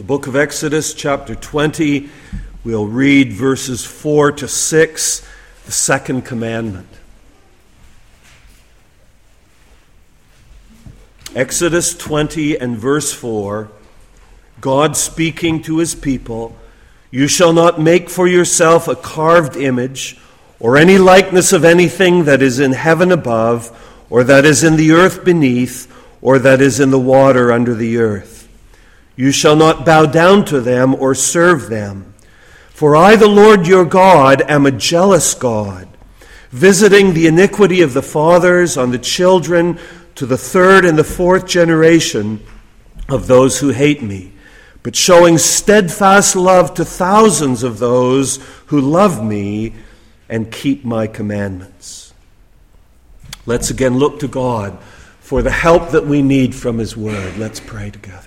The book of Exodus, chapter 20, we'll read verses 4 to 6, the second commandment. Exodus 20 and verse 4, God speaking to his people, "You shall not make for yourself a carved image or any likeness of anything that is in heaven above, or that is in the earth beneath, or that is in the water under the earth. You shall not bow down to them or serve them. For I, the Lord your God, am a jealous God, visiting the iniquity of the fathers on the children to the third and the fourth generation of those who hate me, but showing steadfast love to thousands of those who love me and keep my commandments." Let's again look to God for the help that we need from his word. Let's pray together.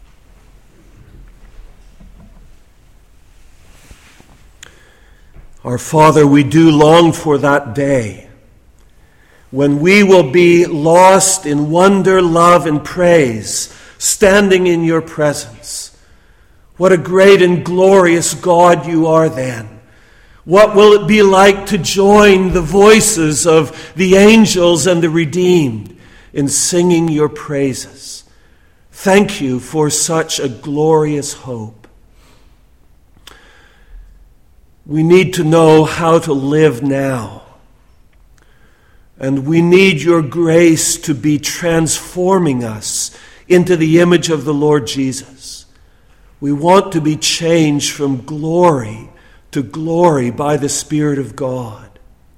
Our Father, we do long for that day when we will be lost in wonder, love, and praise, standing in your presence. What a great and glorious God you are then. What will it be like to join the voices of the angels and the redeemed in singing your praises? Thank you for such a glorious hope. We need to know how to live now. And we need your grace to be transforming us into the image of the Lord Jesus. We want to be changed from glory to glory by the Spirit of God.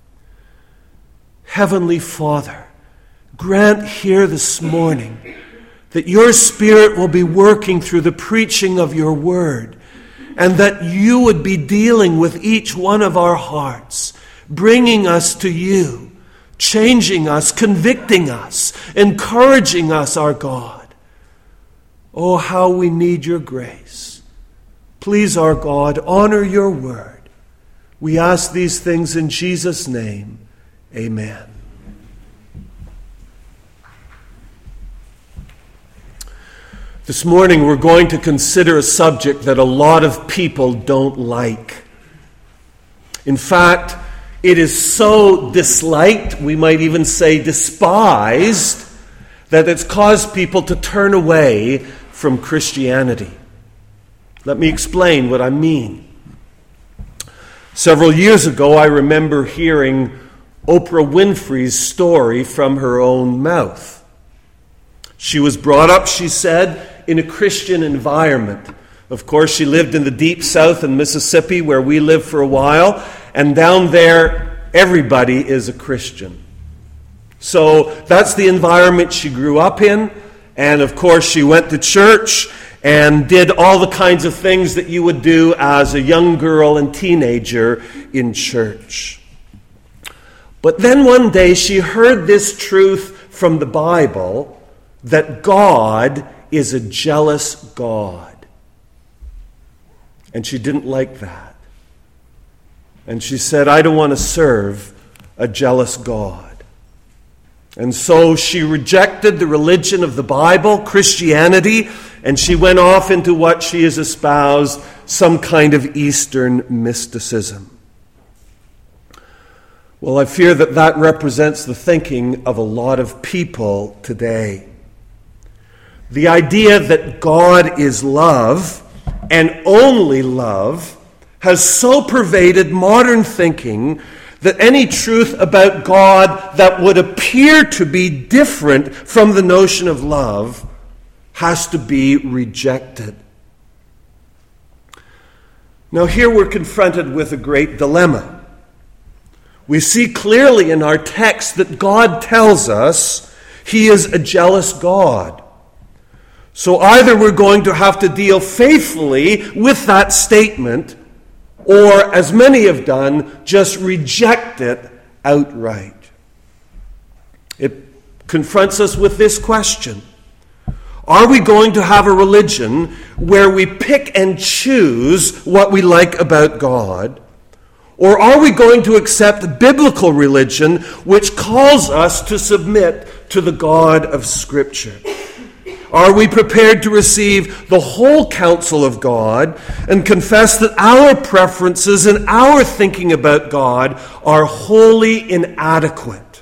Heavenly Father, grant here this morning that your Spirit will be working through the preaching of your word, and that you would be dealing with each one of our hearts, bringing us to you, changing us, convicting us, encouraging us, our God. Oh, how we need your grace. Please, our God, honor your word. We ask these things in Jesus' name. Amen. This morning we're going to consider a subject that a lot of people don't like. In fact, it is so disliked, we might even say despised, that it's caused people to turn away from Christianity. Let me explain what I mean. Several years ago, I remember hearing Oprah Winfrey's story from her own mouth. She was brought up, she said, in a Christian environment. Of course, she lived in the deep south in Mississippi, where we lived for a while, and down there, everybody is a Christian. So that's the environment she grew up in, and of course, she went to church and did all the kinds of things that you would do as a young girl and teenager in church. But then one day, she heard this truth from the Bible, that God is a jealous God. And she didn't like that. And she said, I don't want to serve a jealous God. And so she rejected the religion of the Bible, Christianity, and she went off into what she has espoused, some kind of Eastern mysticism. Well, I fear that that represents the thinking of a lot of people today. The idea that God is love, and only love, has so pervaded modern thinking that any truth about God that would appear to be different from the notion of love has to be rejected. Now here we're confronted with a great dilemma. We see clearly in our text that God tells us he is a jealous God. So either we're going to have to deal faithfully with that statement, or, as many have done, just reject it outright. It confronts us with this question. Are we going to have a religion where we pick and choose what we like about God? Or are we going to accept biblical religion which calls us to submit to the God of Scripture? are we prepared to receive the whole counsel of God and confess that our preferences and our thinking about God are wholly inadequate?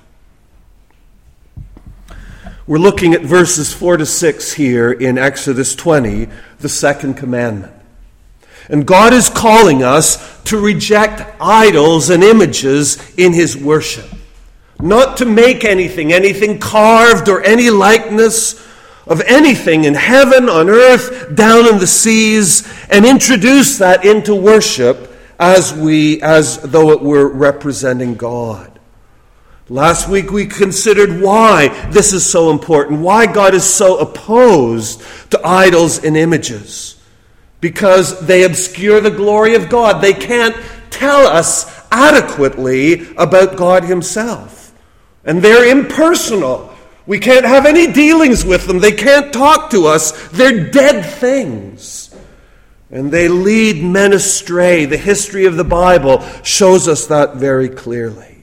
We're looking at verses 4 to 6 here in Exodus 20, the second commandment. And God is calling us to reject idols and images in his worship. Not to make anything carved or any likeness of anything in heaven, on earth, down in the seas, and introduce that into worship as though it were representing God. Last week we considered why this is so important, why God is so opposed to idols and images. Because they obscure the glory of God. They can't tell us adequately about God himself. And they're impersonal. We can't have any dealings with them. They can't talk to us. They're dead things. And they lead men astray. The history of the Bible shows us that very clearly.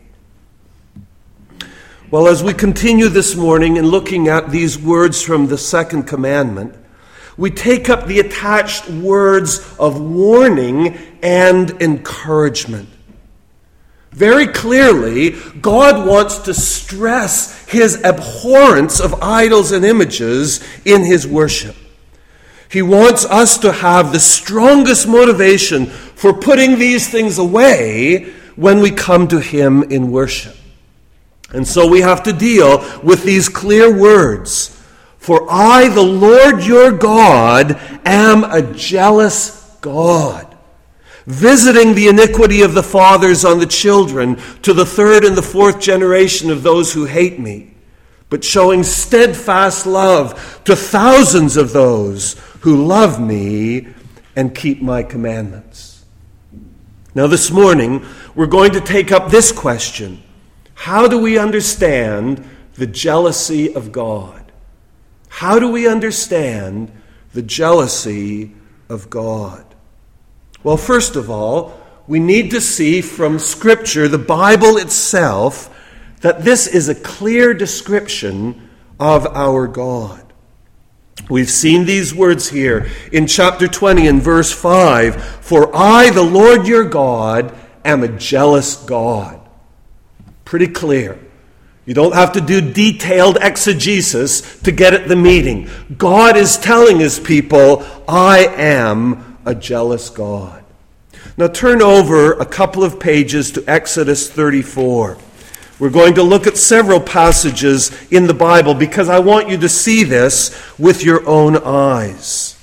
Well, as we continue this morning in looking at these words from the second commandment, we take up the attached words of warning and encouragement. Very clearly, God wants to stress his abhorrence of idols and images in his worship. He wants us to have the strongest motivation for putting these things away when we come to him in worship. And so we have to deal with these clear words. For I, the Lord your God, am a jealous God, visiting the iniquity of the fathers on the children to the third and the fourth generation of those who hate me, but showing steadfast love to thousands of those who love me and keep my commandments. Now this morning, we're going to take up this question. How do we understand the jealousy of God? How do we understand the jealousy of God? Well, first of all, we need to see from Scripture, the Bible itself, that this is a clear description of our God. We've seen these words here in chapter 20 and verse 5. For I, the Lord your God, am a jealous God. Pretty clear. You don't have to do detailed exegesis to get at the meaning. God is telling his people, I am a jealous God. Now turn over a couple of pages to Exodus 34. We're going to look at several passages in the Bible because I want you to see this with your own eyes.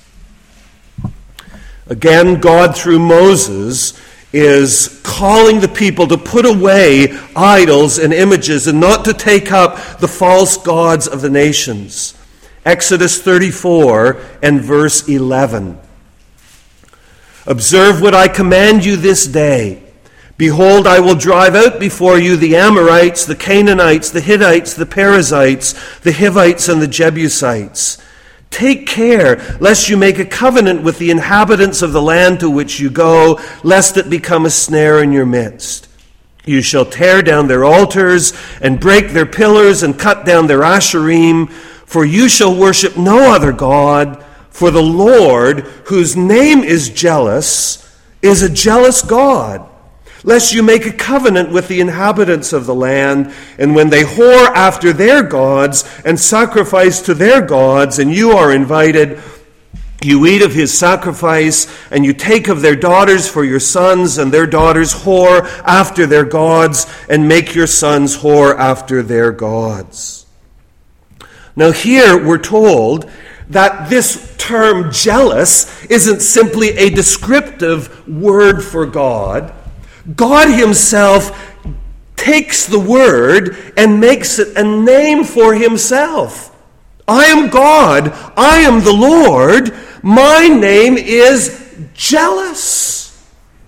Again, God through Moses is calling the people to put away idols and images and not to take up the false gods of the nations. Exodus 34 and verse 11. Observe what I command you this day. Behold, I will drive out before you the Amorites, the Canaanites, the Hittites, the Perizzites, the Hivites, and the Jebusites. Take care, lest you make a covenant with the inhabitants of the land to which you go, lest it become a snare in your midst. You shall tear down their altars and break their pillars and cut down their asherim, for you shall worship no other God, for the Lord, whose name is jealous, is a jealous God. Lest you make a covenant with the inhabitants of the land, and when they whore after their gods and sacrifice to their gods, and you are invited, you eat of his sacrifice, and you take of their daughters for your sons, and their daughters whore after their gods, and make your sons whore after their gods. Now here we're told that this term jealous isn't simply a descriptive word for God. God himself takes the word and makes it a name for himself. I am God. I am the Lord. My name is jealous.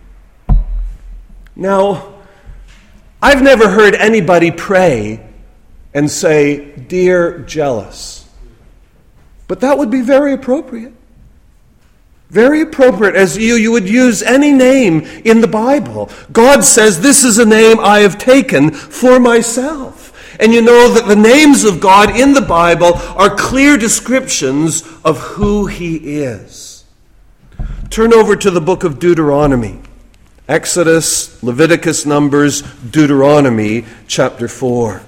Now, I've never heard anybody pray and say, "Dear jealous." But that would be very appropriate. Very appropriate, as you would use any name in the Bible. God says, this is a name I have taken for myself. And you know that the names of God in the Bible are clear descriptions of who he is. Turn over to the book of Deuteronomy. Exodus, Leviticus, Numbers, Deuteronomy, chapter 4.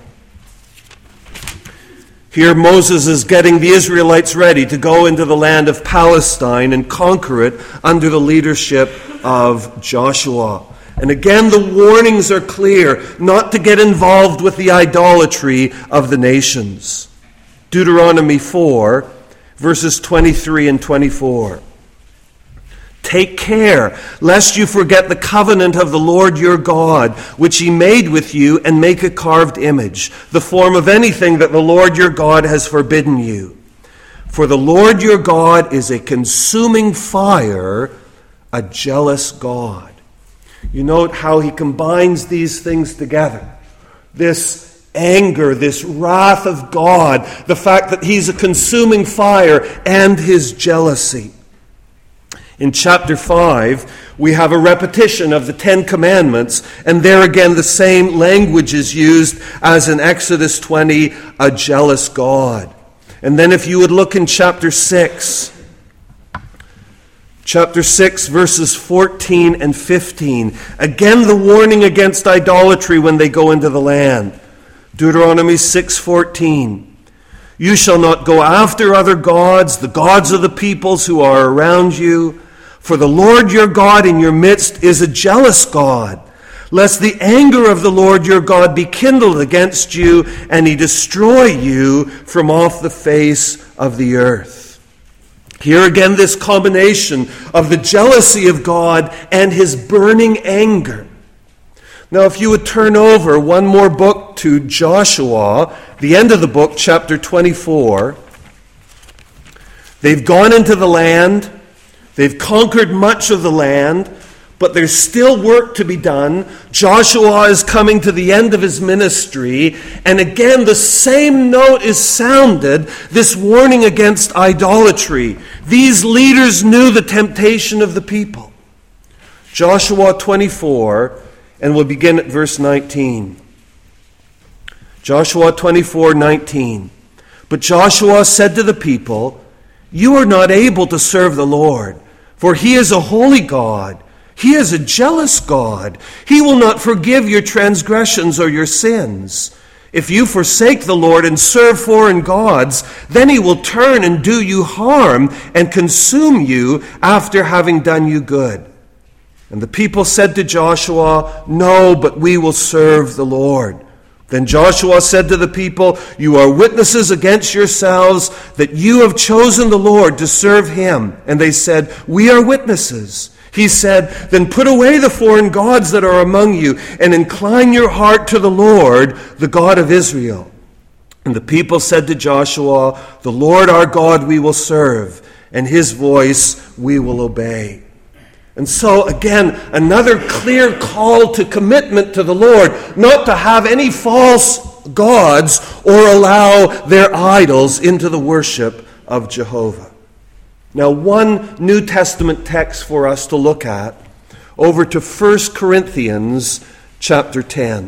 Here Moses is getting the Israelites ready to go into the land of Palestine and conquer it under the leadership of Joshua. And again, the warnings are clear, not to get involved with the idolatry of the nations. Deuteronomy 4, verses 23 and 24. Take care, lest you forget the covenant of the Lord your God, which he made with you, and make a carved image, the form of anything that the Lord your God has forbidden you. For the Lord your God is a consuming fire, a jealous God. You note how he combines these things together. This anger, this wrath of God, the fact that he's a consuming fire, and his jealousy. In chapter 5, we have a repetition of the Ten Commandments, and there again the same language is used as in Exodus 20, a jealous God. And then if you would look in chapter 6, verses 14 and 15, again the warning against idolatry when they go into the land. Deuteronomy 6:14. You shall not go after other gods, the gods of the peoples who are around you. For the Lord your God in your midst is a jealous God, lest the anger of the Lord your God be kindled against you, and he destroy you from off the face of the earth. Here again, this combination of the jealousy of God and his burning anger. Now, if you would turn over one more book to Joshua, the end of the book, chapter 24. They've gone into the land. They've conquered much of the land, but there's still work to be done. Joshua is coming to the end of his ministry, and again the same note is sounded, this warning against idolatry. These leaders knew the temptation of the people. Joshua 24, and we'll begin at verse 19. Joshua 24:19. But Joshua said to the people, you are not able to serve the Lord, for he is a holy God. He is a jealous God. He will not forgive your transgressions or your sins. If you forsake the Lord and serve foreign gods, then he will turn and do you harm and consume you after having done you good. And the people said to Joshua, no, but we will serve the Lord. Then Joshua said to the people, you are witnesses against yourselves that you have chosen the Lord to serve him. And they said, we are witnesses. He said, then put away the foreign gods that are among you and incline your heart to the Lord, the God of Israel. And the people said to Joshua, the Lord our God we will serve, and his voice we will obey. And so, again, another clear call to commitment to the Lord, not to have any false gods or allow their idols into the worship of Jehovah. Now, one New Testament text for us to look at, over to 1 Corinthians chapter 10.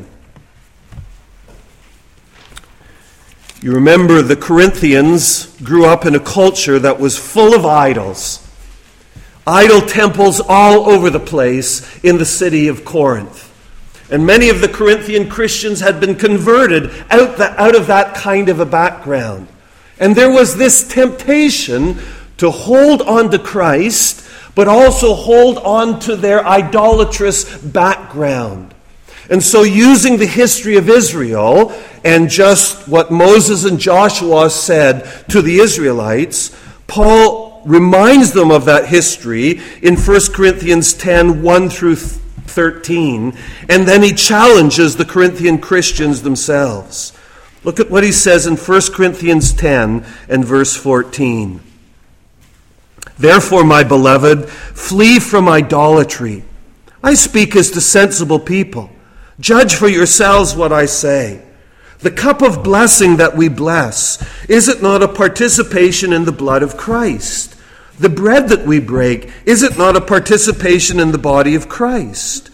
You remember the Corinthians grew up in a culture that was full of idols. Idol temples all over the place in the city of Corinth. And many of the Corinthian Christians had been converted out of that kind of a background. And there was this temptation to hold on to Christ, but also hold on to their idolatrous background. And so using the history of Israel and just what Moses and Joshua said to the Israelites, Paul reminds them of that history in 1 Corinthians 10, 1 through 13, and then he challenges the Corinthian Christians themselves. Look at what he says in 1 Corinthians 10 and verse 14. Therefore, my beloved, flee from idolatry. I speak as to sensible people. Judge for yourselves what I say. The cup of blessing that we bless, is it not a participation in the blood of Christ? The bread that we break, is it not a participation in the body of Christ?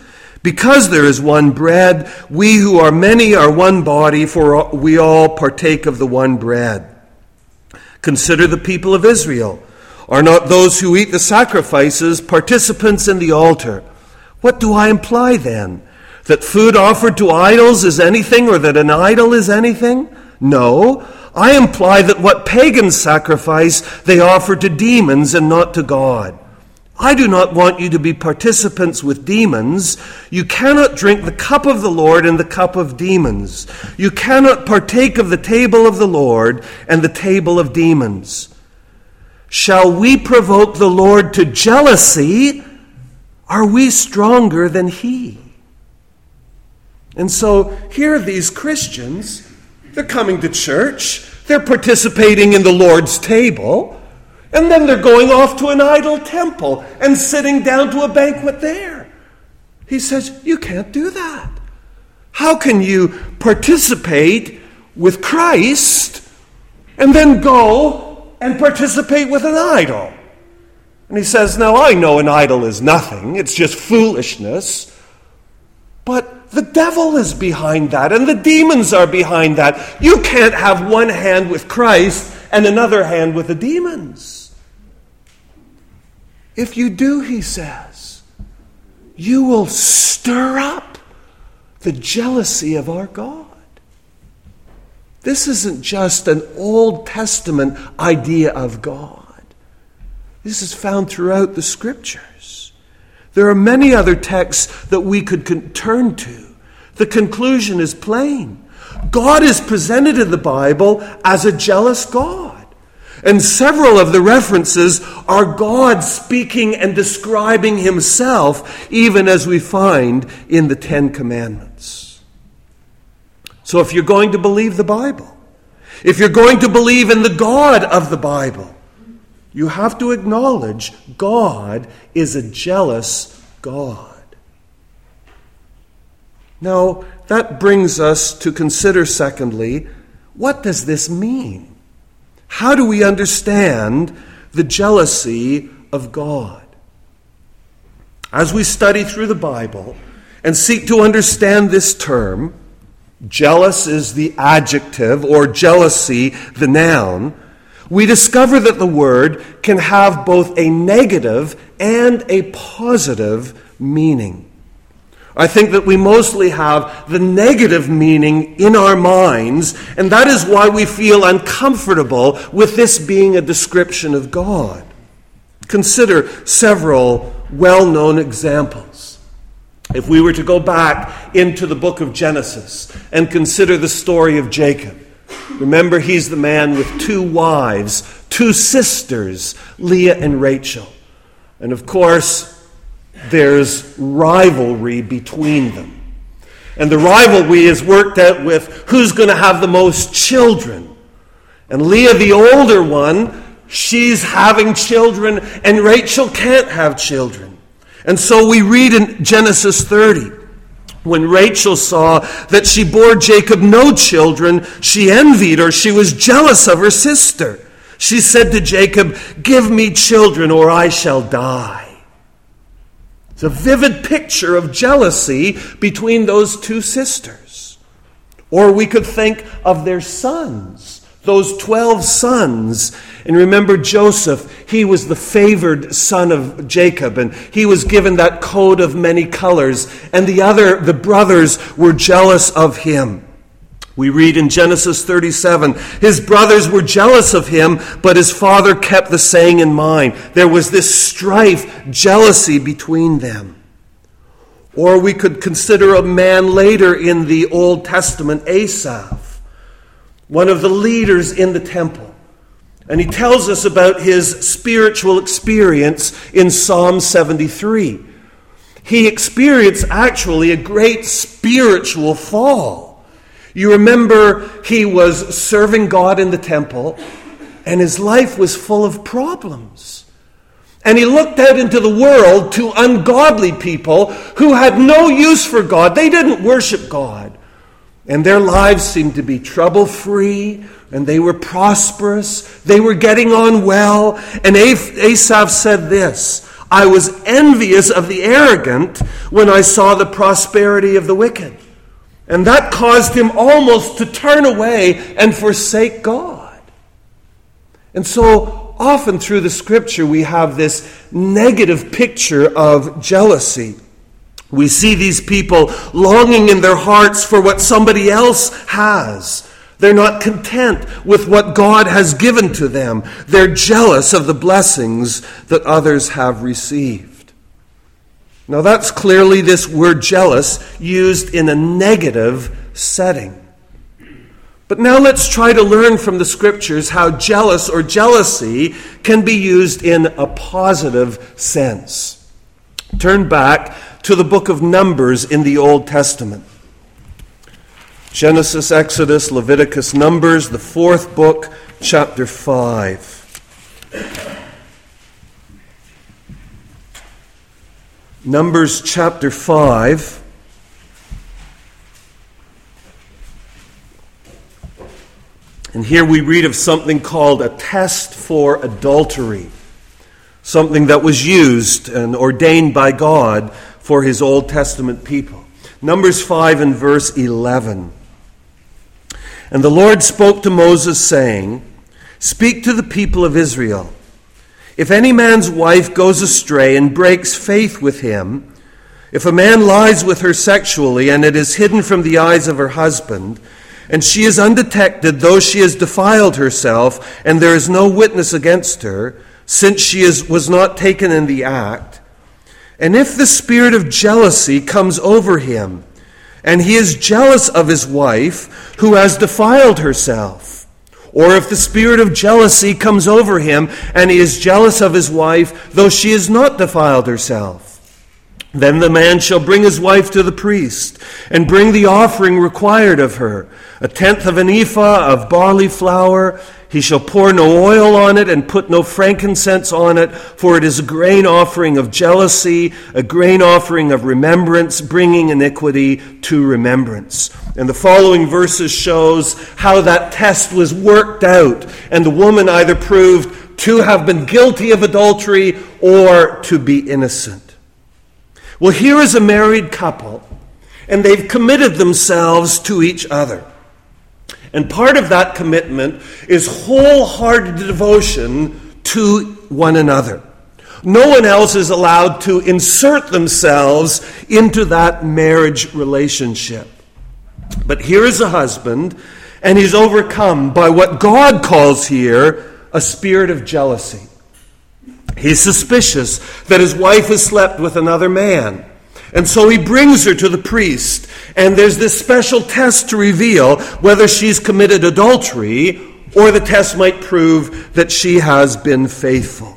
Because there is one bread, we who are many are one body, for we all partake of the one bread. Consider the people of Israel. Are not those who eat the sacrifices participants in the altar? What do I imply then? That food offered to idols is anything, or that an idol is anything? No, I imply that what pagans sacrifice, they offer to demons and not to God. I do not want you to be participants with demons. You cannot drink the cup of the Lord and the cup of demons. You cannot partake of the table of the Lord and the table of demons. Shall we provoke the Lord to jealousy? Are we stronger than he? And so here are these Christians. They're coming to church. They're participating in the Lord's table. And then they're going off to an idol temple and sitting down to a banquet there. He says, you can't do that. How can you participate with Christ and then go and participate with an idol? And he says, now I know an idol is nothing. It's just foolishness. But the devil is behind that, and the demons are behind that. You can't have one hand with Christ and another hand with the demons. If you do, he says, you will stir up the jealousy of our God. This isn't just an Old Testament idea of God. This is found throughout the Scriptures. There are many other texts that we could turn to. The conclusion is plain. God is presented in the Bible as a jealous God. And several of the references are God speaking and describing himself, even as we find in the Ten Commandments. So if you're going to believe the Bible, if you're going to believe in the God of the Bible, you have to acknowledge God is a jealous God. Now, that brings us to consider, secondly, what does this mean? How do we understand the jealousy of God? As we study through the Bible and seek to understand this term, jealous is the adjective or jealousy the noun, we discover that the word can have both a negative and a positive meaning. I think that we mostly have the negative meaning in our minds, and that is why we feel uncomfortable with this being a description of God. Consider several well-known examples. If we were to go back into the book of Genesis and consider the story of Jacob, remember he's the man with two wives, two sisters, Leah and Rachel. And of course, there's rivalry between them. And the rivalry is worked out with who's going to have the most children. And Leah, the older one, she's having children, and Rachel can't have children. And so we read in Genesis 30, when Rachel saw that she bore Jacob no children, she envied her. She was jealous of her sister. She said to Jacob, "Give me children, or I shall die." It's a vivid picture of jealousy between those two sisters. Or we could think of their sons, those 12 sons. And remember Joseph, he was the favored son of Jacob, and he was given that coat of many colors, and the brothers were jealous of him. We read in Genesis 37, his brothers were jealous of him, but his father kept the saying in mind. There was this strife, jealousy between them. Or we could consider a man later in the Old Testament, Asaph, one of the leaders in the temple. And he tells us about his spiritual experience in Psalm 73. He experienced actually a great spiritual fall. You remember he was serving God in the temple, and his life was full of problems. And he looked out into the world to ungodly people who had no use for God. They didn't worship God. And their lives seemed to be trouble-free, and they were prosperous. They were getting on well. And Asaph said this, I was envious of the arrogant when I saw the prosperity of the wicked. And that caused him almost to turn away and forsake God. And so often through the Scripture we have this negative picture of jealousy. We see these people longing in their hearts for what somebody else has. They're not content with what God has given to them. They're jealous of the blessings that others have received. Now that's clearly this word jealous used in a negative setting. But now let's try to learn from the Scriptures how jealous or jealousy can be used in a positive sense. Turn back to the book of Numbers in the Old Testament. Genesis, Exodus, Leviticus, Numbers, the fourth book, chapter 5. Numbers chapter 5. And here we read of something called a test for adultery. Something that was used and ordained by God for his Old Testament people. Numbers 5 and verse 11. And the Lord spoke to Moses, saying, "Speak to the people of Israel. If any man's wife goes astray and breaks faith with him, if a man lies with her sexually and it is hidden from the eyes of her husband, and she is undetected, though she has defiled herself, and there is no witness against her, since she was not taken in the act, and if the spirit of jealousy comes over him, and he is jealous of his wife who has defiled herself, or if the spirit of jealousy comes over him, and he is jealous of his wife, though she has not defiled herself, then the man shall bring his wife to the priest, and bring the offering required of her, 1/10 of an ephah of barley flour. He shall pour no oil on it and put no frankincense on it, for it is a grain offering of jealousy, a grain offering of remembrance, bringing iniquity to remembrance." And the following verses shows how that test was worked out, and the woman either proved to have been guilty of adultery or to be innocent. Well, here is a married couple, and they've committed themselves to each other. And part of that commitment is wholehearted devotion to one another. No one else is allowed to insert themselves into that marriage relationship. But here is a husband, and he's overcome by what God calls here a spirit of jealousy. He's suspicious that his wife has slept with another man. And so he brings her to the priest, and there's this special test to reveal whether she's committed adultery, or the test might prove that she has been faithful.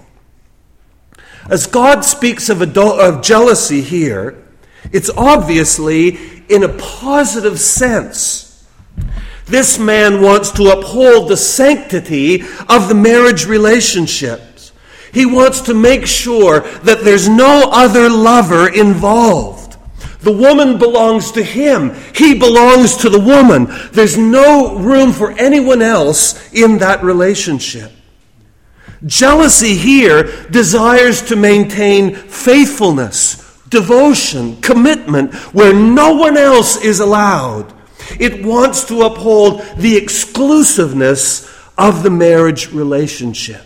As God speaks of jealousy here, it's obviously in a positive sense. This man wants to uphold the sanctity of the marriage relationship. He wants to make sure that there's no other lover involved. The woman belongs to him. He belongs to the woman. There's no room for anyone else in that relationship. Jealousy here desires to maintain faithfulness, devotion, commitment where no one else is allowed. It wants to uphold the exclusiveness of the marriage relationship.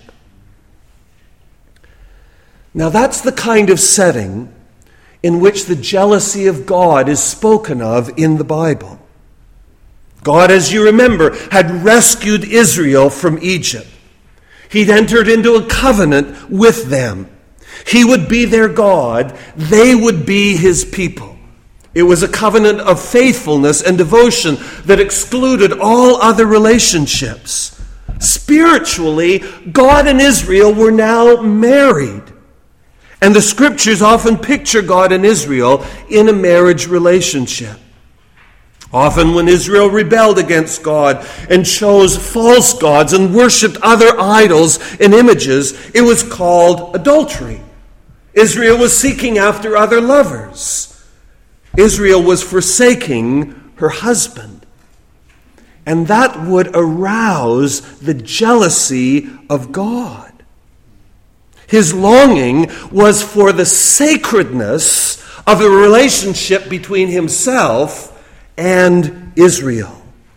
Now that's the kind of setting in which the jealousy of God is spoken of in the Bible. God, as you remember, had rescued Israel from Egypt. He'd entered into a covenant with them. He would be their God. They would be his people. It was a covenant of faithfulness and devotion that excluded all other relationships. Spiritually, God and Israel were now married. And the Scriptures often picture God and Israel in a marriage relationship. Often when Israel rebelled against God and chose false gods and worshipped other idols and images, it was called adultery. Israel was seeking after other lovers. Israel was forsaking her husband. And that would arouse the jealousy of God. His longing was for the sacredness of a relationship between himself and Israel.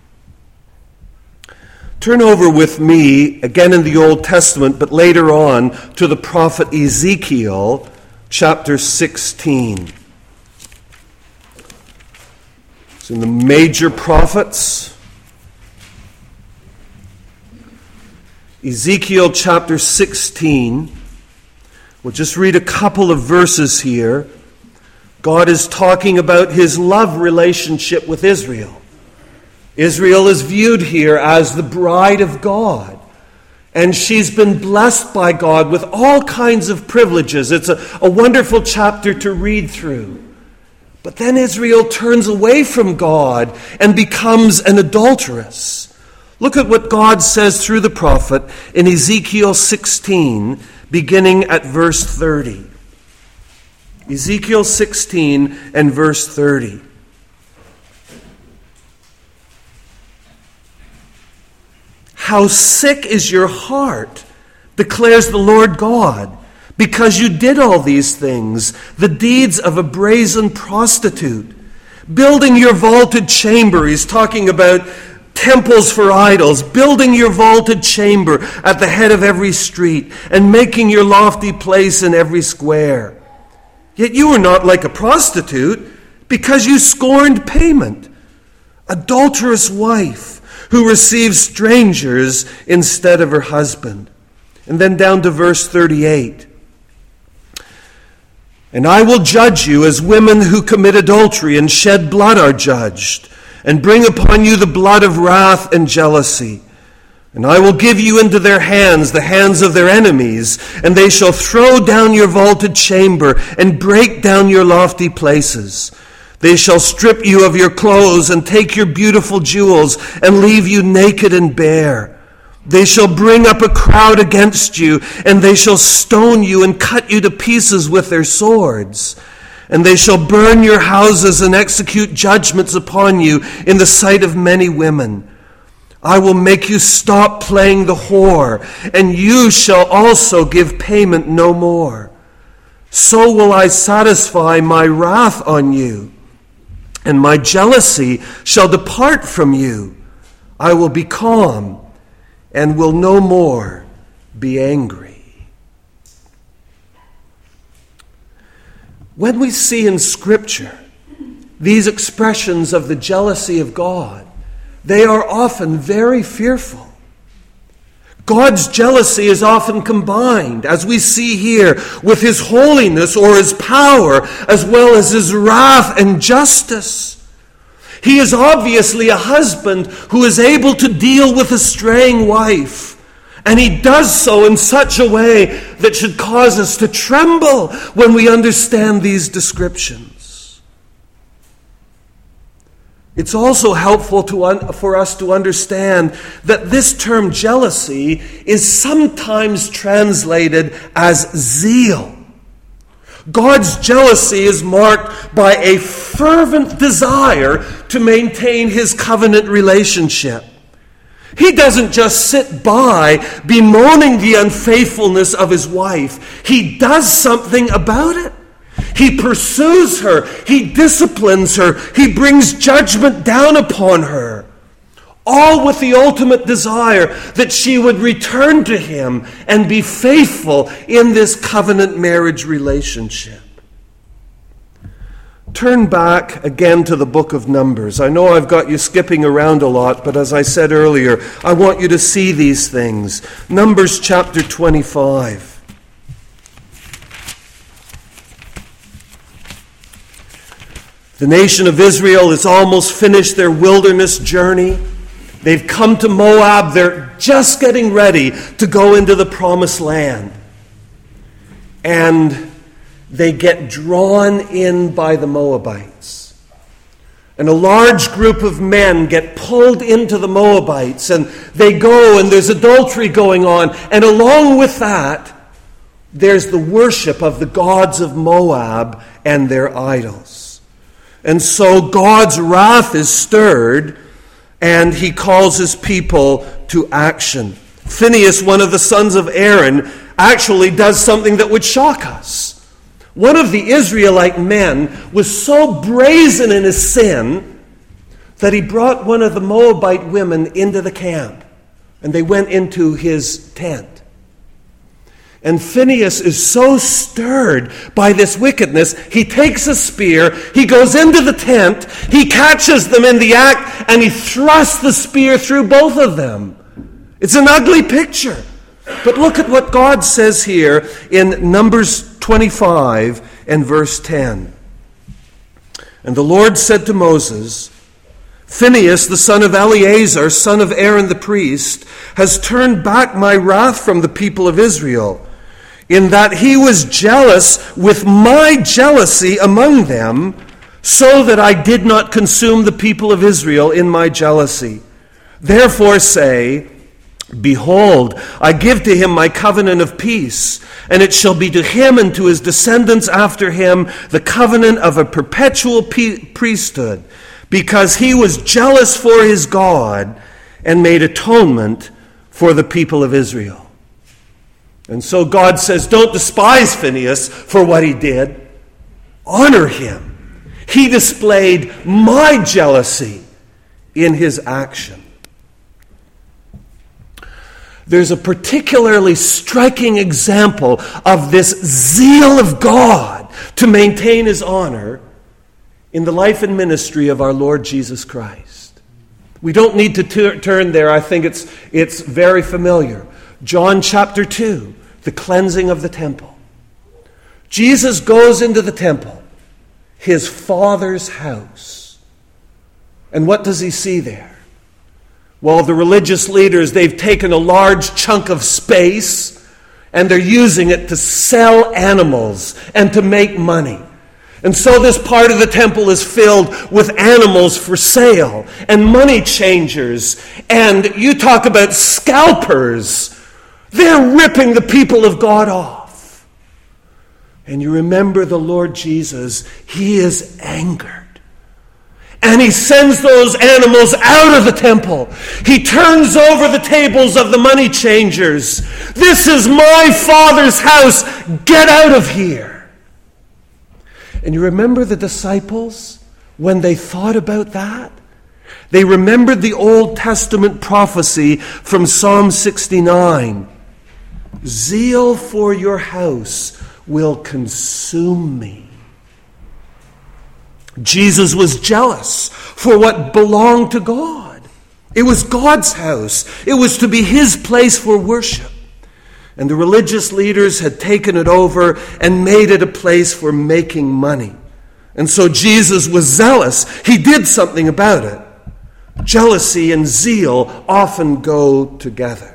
Turn over with me, again in the Old Testament, but later on, to the prophet Ezekiel, chapter 16. It's in the major prophets. Ezekiel chapter 16. We'll just read a couple of verses here. God is talking about his love relationship with Israel. Israel is viewed here as the bride of God. And she's been blessed by God with all kinds of privileges. It's a wonderful chapter to read through. But then Israel turns away from God and becomes an adulteress. Look at what God says through the prophet in Ezekiel 16, beginning at verse 30. Ezekiel 16 and verse 30. How sick is your heart, declares the Lord God, because you did all these things, the deeds of a brazen prostitute, building your vaulted chamber. He's talking about temples for idols, building your vaulted chamber at the head of every street, and making your lofty place in every square. Yet you are not like a prostitute, because you scorned payment, adulterous wife, who receives strangers instead of her husband. And then down to verse 38. And I will judge you as women who commit adultery and shed blood are judged, and bring upon you the blood of wrath and jealousy. And I will give you into their hands, the hands of their enemies, and they shall throw down your vaulted chamber and break down your lofty places. They shall strip you of your clothes and take your beautiful jewels and leave you naked and bare. They shall bring up a crowd against you, and they shall stone you and cut you to pieces with their swords. And they shall burn your houses and execute judgments upon you in the sight of many women. I will make you stop playing the whore, and you shall also give payment no more. So will I satisfy my wrath on you, and my jealousy shall depart from you. I will be calm and will no more be angry. When we see in Scripture these expressions of the jealousy of God, they are often very fearful. God's jealousy is often combined, as we see here, with his holiness or his power, as well as his wrath and justice. He is obviously a husband who is able to deal with a straying wife, and he does so in such a way that should cause us to tremble when we understand these descriptions. It's also helpful for us to understand that this term jealousy is sometimes translated as zeal. God's jealousy is marked by a fervent desire to maintain his covenant relationship. He doesn't just sit by bemoaning the unfaithfulness of his wife. He does something about it. He pursues her. He disciplines her. He brings judgment down upon her. All with the ultimate desire that she would return to him and be faithful in this covenant marriage relationship. Turn back again to the book of Numbers. I know I've got you skipping around a lot, but as I said earlier, I want you to see these things. Numbers chapter 25. The nation of Israel has almost finished their wilderness journey. They've come to Moab. They're just getting ready to go into the promised land. And they get drawn in by the Moabites. And a large group of men get pulled into the Moabites. And they go, and there's adultery going on. And along with that, there's the worship of the gods of Moab and their idols. And so God's wrath is stirred, and he calls his people to action. Phinehas, one of the sons of Aaron, actually does something that would shock us. One of the Israelite men was so brazen in his sin that he brought one of the Moabite women into the camp, and they went into his tent. And Phinehas is so stirred by this wickedness, he takes a spear, he goes into the tent, he catches them in the act, and he thrusts the spear through both of them. It's an ugly picture. But look at what God says here in Numbers 25 and verse 10. And the Lord said to Moses, Phinehas, the son of Eleazar, son of Aaron the priest, has turned back my wrath from the people of Israel, in that he was jealous with my jealousy among them, so that I did not consume the people of Israel in my jealousy. Therefore say, Behold, I give to him my covenant of peace, and it shall be to him and to his descendants after him the covenant of a perpetual priesthood, because he was jealous for his God and made atonement for the people of Israel. And so God says, don't despise Phinehas for what he did. Honor him. He displayed my jealousy in his action. There's a particularly striking example of this zeal of God to maintain his honor in the life and ministry of our Lord Jesus Christ. We don't need to turn there. I think it's very familiar. John chapter 2, the cleansing of the temple. Jesus goes into the temple, his Father's house. And what does he see there? Well, the religious leaders, they've taken a large chunk of space and they're using it to sell animals and to make money. And so this part of the temple is filled with animals for sale and money changers. And you talk about scalpers. They're ripping the people of God off. And you remember the Lord Jesus, he is angered. And he sends those animals out of the temple. He turns over the tables of the money changers. This is my Father's house. Get out of here. And you remember the disciples when they thought about that? They remembered the Old Testament prophecy from Psalm 69. Zeal for your house will consume me. Jesus was jealous for what belonged to God. It was God's house. It was to be his place for worship. And the religious leaders had taken it over and made it a place for making money. And so Jesus was zealous. He did something about it. Jealousy and zeal often go together.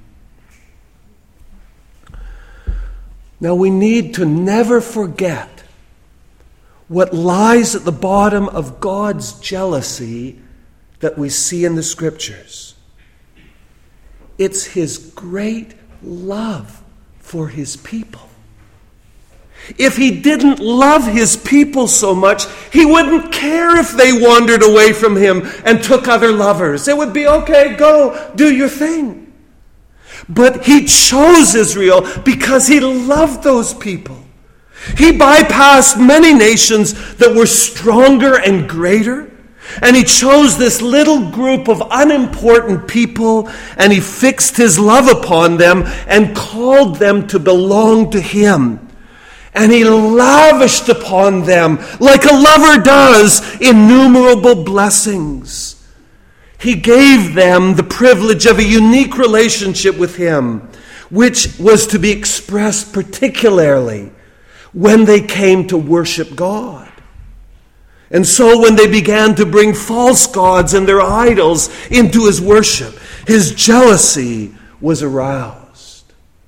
Now we need to never forget what lies at the bottom of God's jealousy that we see in the Scriptures. It's his great love for his people. If he didn't love his people so much, he wouldn't care if they wandered away from him and took other lovers. It would be, okay, go, do your thing. But he chose Israel because he loved those people. He bypassed many nations that were stronger and greater. And he chose this little group of unimportant people, and he fixed his love upon them and called them to belong to him. And he lavished upon them, like a lover does, innumerable blessings. He gave them the privilege of a unique relationship with him, which was to be expressed particularly when they came to worship God. And so when they began to bring false gods and their idols into his worship, his jealousy was aroused.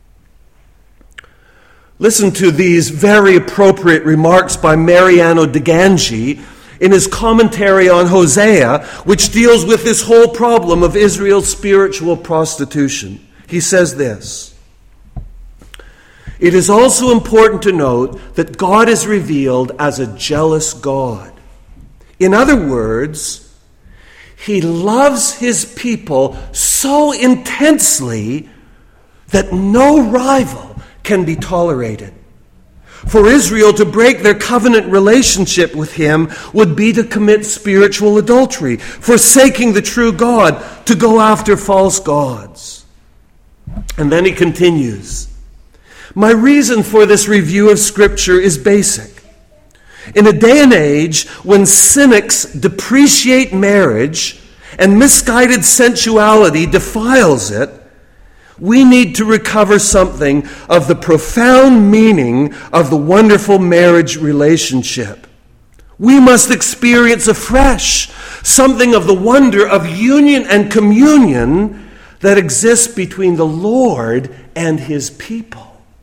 Listen to these very appropriate remarks by Mariano de Gangi in his commentary on Hosea, which deals with this whole problem of Israel's spiritual prostitution. He says this: "It is also important to note that God is revealed as a jealous God. In other words, he loves his people so intensely that no rival can be tolerated. For Israel to break their covenant relationship with him would be to commit spiritual adultery, forsaking the true God to go after false gods. And then he continues, my reason for this review of Scripture is basic. In a day and age when cynics depreciate marriage and misguided sensuality defiles it, we need to recover something of the profound meaning of the wonderful marriage relationship. We must experience afresh something of the wonder of union and communion that exists between the Lord and his people.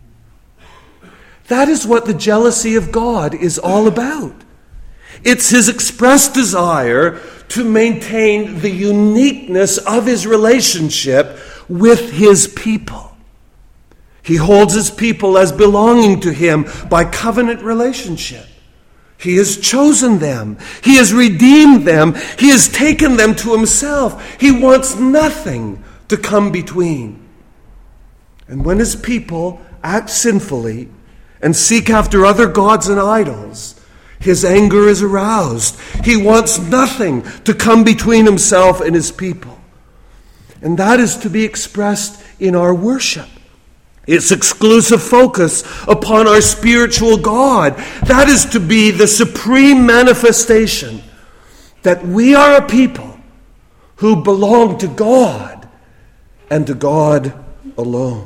That is what the jealousy of God is all about. It's his expressed desire to maintain the uniqueness of his relationship with his people. He holds his people as belonging to him by covenant relationship. He has chosen them. He has redeemed them. He has taken them to himself. He wants nothing to come between. And when his people act sinfully and seek after other gods and idols, his anger is aroused. He wants nothing to come between himself and his people. And that is to be expressed in our worship. Its exclusive focus upon our spiritual God. That is to be the supreme manifestation that we are a people who belong to God and to God alone.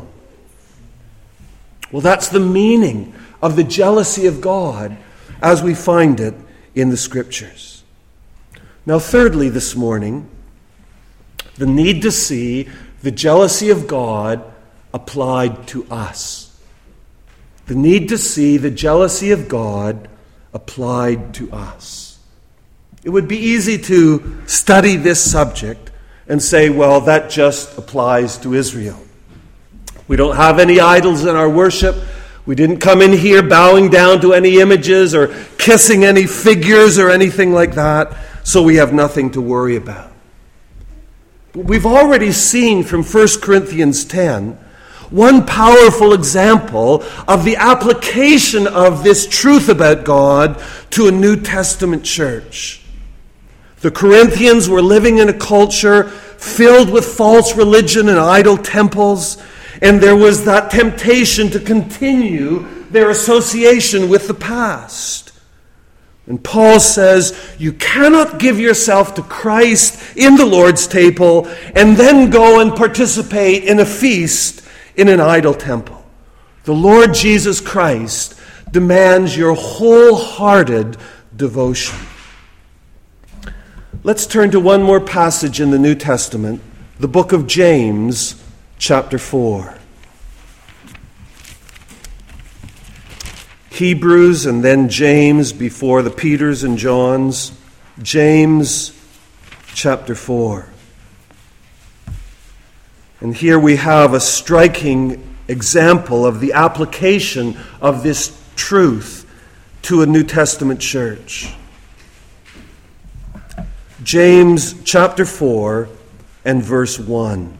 Well, that's the meaning of the jealousy of God as we find it in the Scriptures. Now, thirdly, this morning, the need to see the jealousy of God applied to us. The need to see the jealousy of God applied to us. It would be easy to study this subject and say, well, that just applies to Israel. We don't have any idols in our worship. We didn't come in here bowing down to any images or kissing any figures or anything like that, so we have nothing to worry about. But we've already seen from 1 Corinthians 10 one powerful example of the application of this truth about God to a New Testament church. The Corinthians were living in a culture filled with false religion and idol temples, and there was that temptation to continue their association with the past. And Paul says, you cannot give yourself to Christ in the Lord's table and then go and participate in a feast in an idol temple. The Lord Jesus Christ demands your wholehearted devotion. Let's turn to one more passage in the New Testament, the book of James, chapter 4. Hebrews and then James before the Peters and Johns. James chapter 4. And here we have a striking example of the application of this truth to a New Testament church. James chapter 4 and verse 1.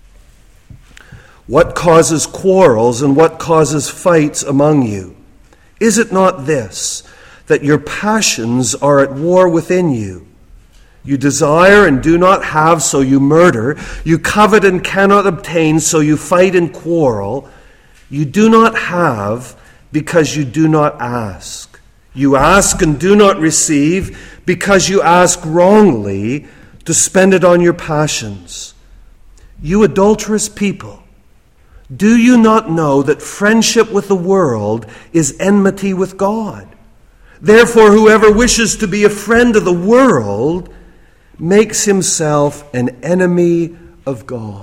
What causes quarrels and what causes fights among you? Is it not this, that your passions are at war within you? You desire and do not have, so you murder. You covet and cannot obtain, so you fight and quarrel. You do not have because you do not ask. You ask and do not receive because you ask wrongly to spend it on your passions. You adulterous people, do you not know that friendship with the world is enmity with God? Therefore, whoever wishes to be a friend of the world makes himself an enemy of God.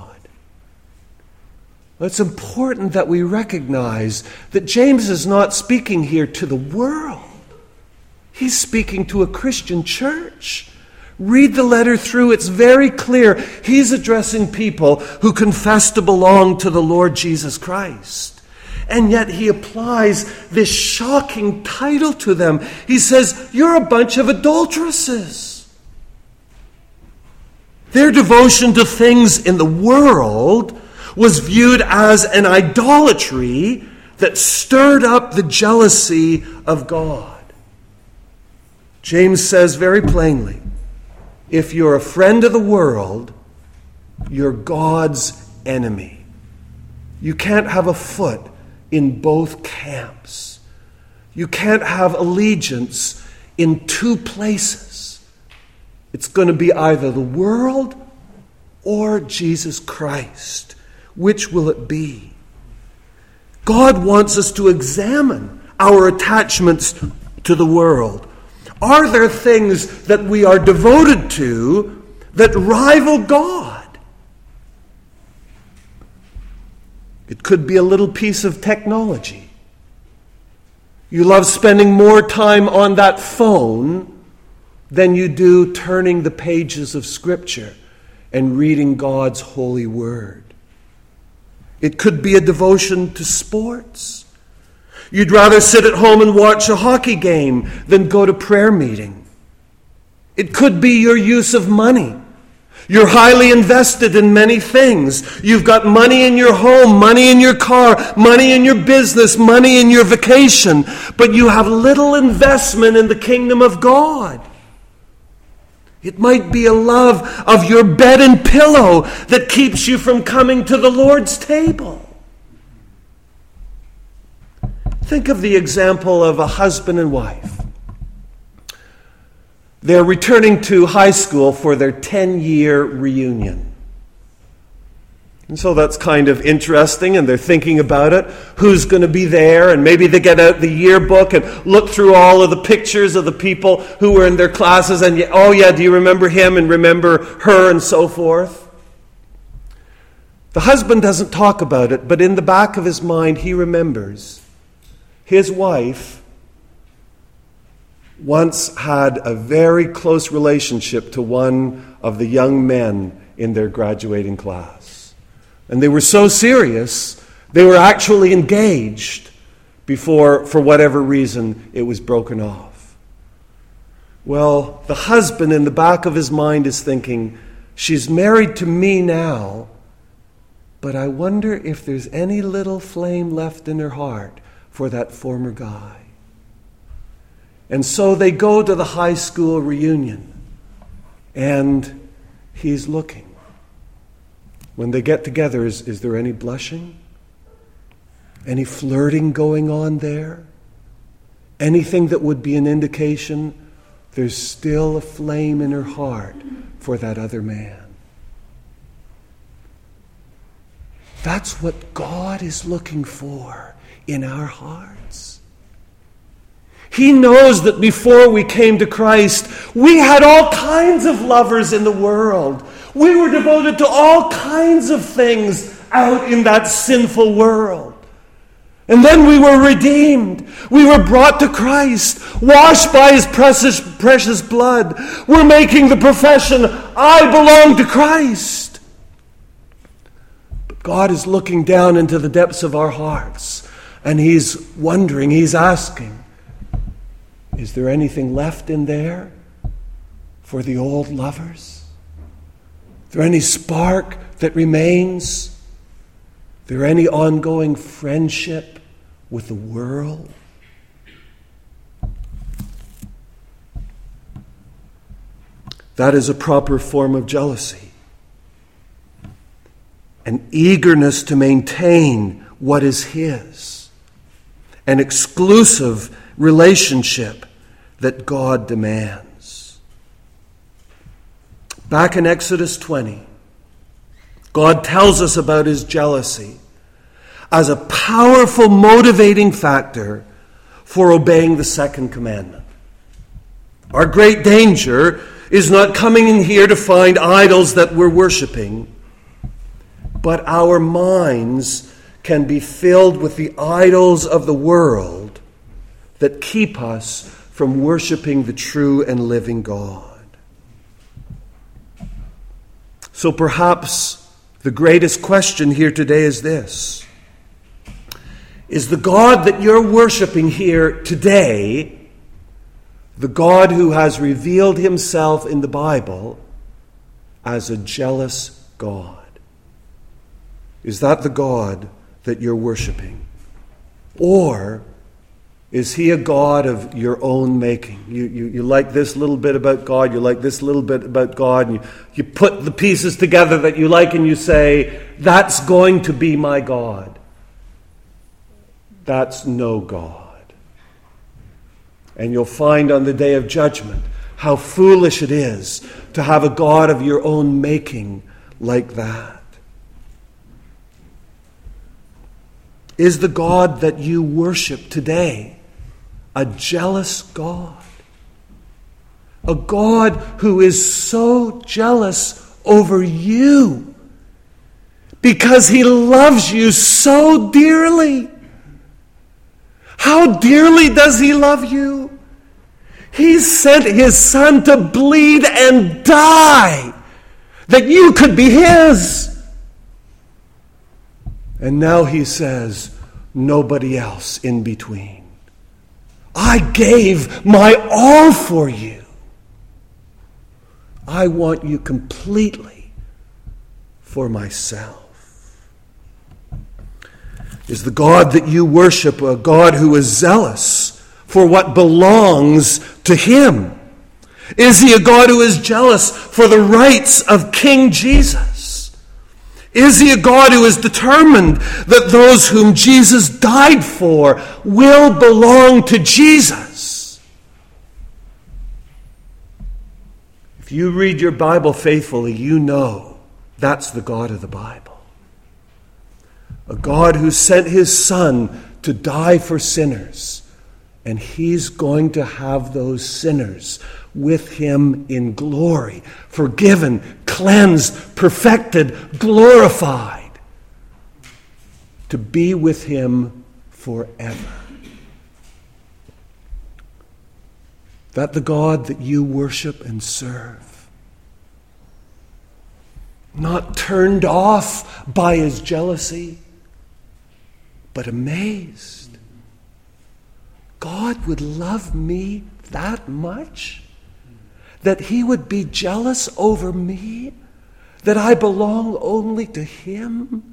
It's important that we recognize that James is not speaking here to the world. He's speaking to a Christian church. Read the letter through. It's very clear. He's addressing people who confess to belong to the Lord Jesus Christ. And yet he applies this shocking title to them. He says, you're a bunch of adulteresses. Their devotion to things in the world was viewed as an idolatry that stirred up the jealousy of God. James says very plainly, if you're a friend of the world, you're God's enemy. You can't have a foot in both camps. You can't have allegiance in two places. It's going to be either the world or Jesus Christ. Which will it be? God wants us to examine our attachments to the world. Are there things that we are devoted to that rival God? It could be a little piece of technology. You love spending more time on that phone than you do turning the pages of Scripture and reading God's holy word. It could be a devotion to sports. You'd rather sit at home and watch a hockey game than go to prayer meeting. It could be your use of money. You're highly invested in many things. You've got money in your home, money in your car, money in your business, money in your vacation, but you have little investment in the kingdom of God. It might be a love of your bed and pillow that keeps you from coming to the Lord's table. Think of the example of a husband and wife. They're returning to high school for their 10-year reunion. And so that's kind of interesting, and they're thinking about it. Who's going to be there? And maybe they get out the yearbook and look through all of the pictures of the people who were in their classes. And, oh yeah, do you remember him and remember her and so forth? The husband doesn't talk about it, but in the back of his mind, he remembers his wife once had a very close relationship to one of the young men in their graduating class. And they were so serious, they were actually engaged before, for whatever reason, it was broken off. Well, the husband in the back of his mind is thinking, she's married to me now, but I wonder if there's any little flame left in her heart for that former guy. And so they go to the high school reunion, and he's looking. When they get together, is there any blushing? Any flirting going on there? Anything that would be an indication there's still a flame in her heart for that other man? That's what God is looking for in our hearts. He knows that before we came to Christ, we had all kinds of lovers in the world. We were devoted to all kinds of things out in that sinful world. And then we were redeemed. We were brought to Christ, washed by His precious blood. We're making the profession, I belong to Christ. But God is looking down into the depths of our hearts, and He's wondering, He's asking, is there anything left in there for the old lovers? Is there any spark that remains? Is there any ongoing friendship with the world? That is a proper form of jealousy. An eagerness to maintain what is his. An exclusive relationship that God demands. Back in Exodus 20, God tells us about his jealousy as a powerful motivating factor for obeying the second commandment. Our great danger is not coming in here to find idols that we're worshiping, but our minds can be filled with the idols of the world that keep us from worshiping the true and living God. So perhaps the greatest question here today is this: is the God that you're worshiping here today the God who has revealed himself in the Bible as a jealous God? Is that the God that you're worshiping? Or is he a God of your own making? You like this little bit about God, you like this little bit about God, and you put the pieces together that you like and you say, that's going to be my God. That's no God. And you'll find on the day of judgment how foolish it is to have a God of your own making like that. Is the God that you worship today a jealous God? A God who is so jealous over you because he loves you so dearly. How dearly does he love you? He sent his son to bleed and die that you could be his. And now he says, nobody else in between. I gave my all for you. I want you completely for myself. Is the God that you worship a God who is zealous for what belongs to him? Is he a God who is jealous for the rights of King Jesus? Is he a God who is determined that those whom Jesus died for will belong to Jesus? If you read your Bible faithfully, you know that's the God of the Bible. A God who sent his Son to die for sinners. And he's going to have those sinners with him in glory, forgiven, cleansed, perfected, glorified, to be with him forever. That the God that you worship and serve? Not turned off by his jealousy, but amazed. God would love me that much? That he would be jealous over me? That I belong only to him?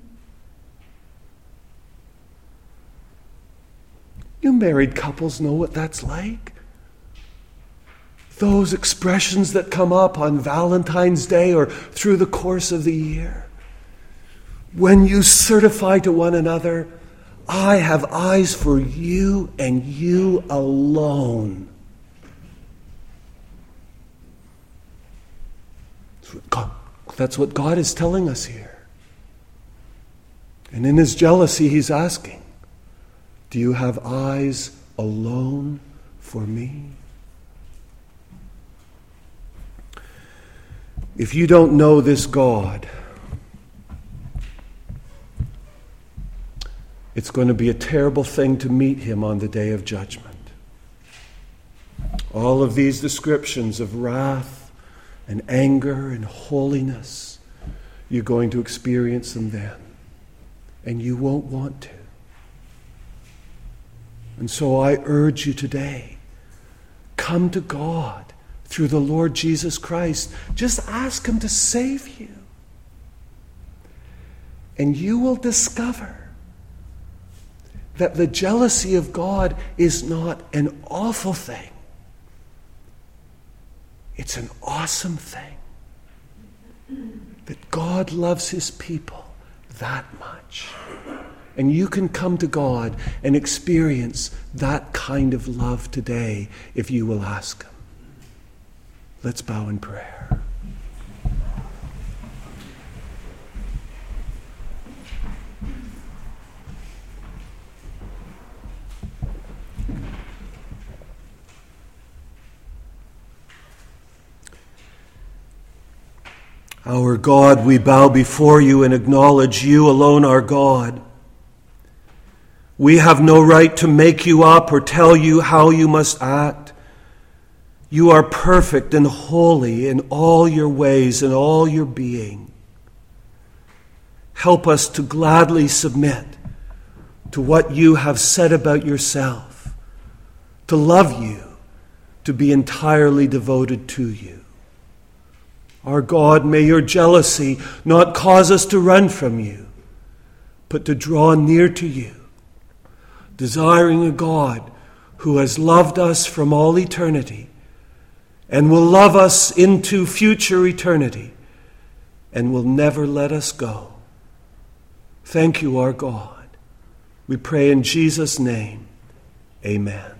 You married couples know what that's like. Those expressions that come up on Valentine's Day or through the course of the year. When you certify to one another, I have eyes for you and you alone. That's what God is telling us here. And in his jealousy, he's asking, do you have eyes alone for me? If you don't know this God, it's going to be a terrible thing to meet him on the day of judgment. All of these descriptions of wrath and anger and holiness, you're going to experience them then. And you won't want to. And so I urge you today, come to God through the Lord Jesus Christ. Just ask him to save you. And you will discover that the jealousy of God is not an awful thing. It's an awesome thing. That God loves his people that much. And you can come to God and experience that kind of love today if you will ask him. Let's bow in prayer. Our God, we bow before you and acknowledge you alone are God. We have no right to make you up or tell you how you must act. You are perfect and holy in all your ways and all your being. Help us to gladly submit to what you have said about yourself, to love you, to be entirely devoted to you. Our God, may your jealousy not cause us to run from you, but to draw near to you, desiring a God who has loved us from all eternity and will love us into future eternity and will never let us go. Thank you, our God. We pray in Jesus' name. Amen.